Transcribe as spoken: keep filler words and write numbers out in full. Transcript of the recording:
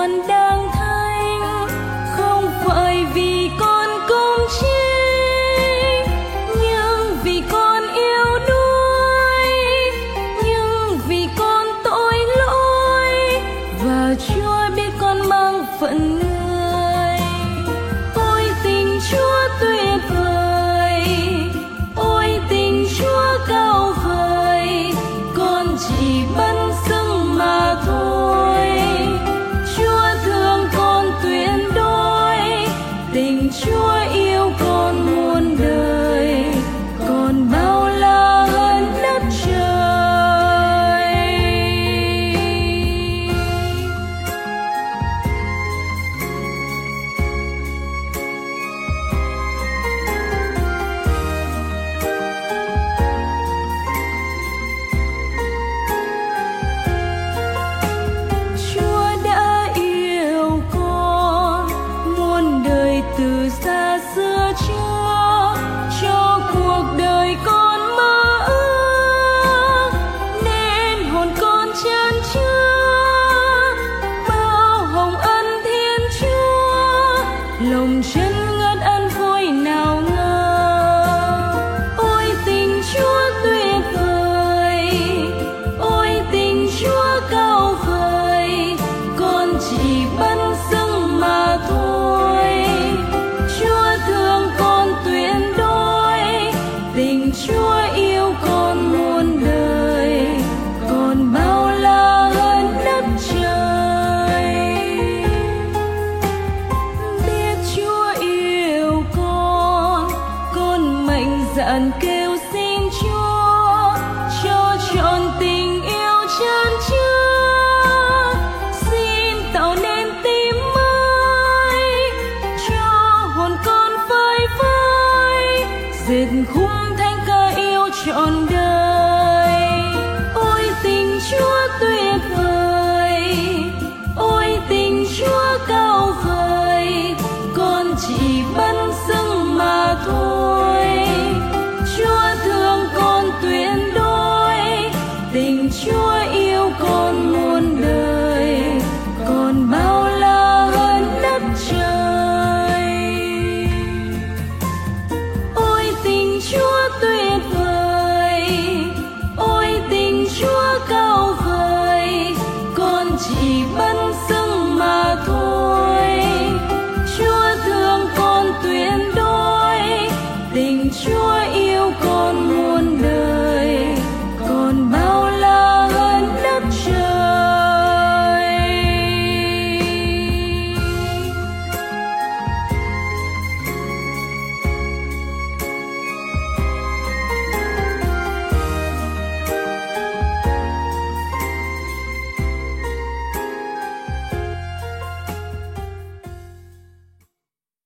con đang thanh, không phải vì con công chính, nhưng vì con yêu đuối, nhưng vì con tội lỗi, và Chúa biết con mang phận người. Ôi tình Chúa tuyệt vời, ôi tình Chúa cao vời, con chỉ bấn xưng mà thôi. Chúa thương con tuyệt đối, tình Chúa yêu con muôn đời, còn bao la hơn đất trời. Chúa đã yêu con muôn đời từ xa xưa Chúa cho cuộc đời con mơ ước, nên hồn con chan chứa bao hồng ân Thiên Chúa, lòng chân ngất an vui nào ngờ. Ôi tình Chúa tuyệt vời, ôi tình Chúa cao vời, con chỉ bấn xưng mà thôi. Chúa thương con tuyệt đối, tình Chúa yêu con muôn đời, còn bao la hơn đất trời. Biết Chúa yêu con, con mạnh dạn kêu